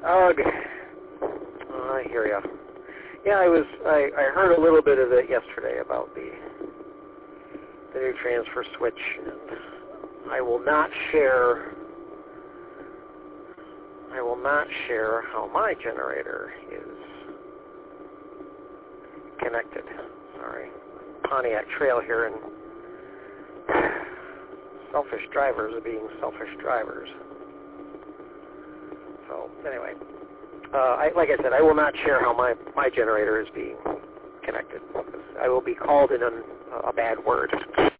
Ugh. I hear ya. Yeah, I heard a little bit of it yesterday about the new transfer switch, and I will not share how my generator is connected. Sorry. Pontiac Trail here, and selfish drivers are being selfish drivers. So, anyway, like I said, I will not share how my generator is being connected. I will be called in a bad word.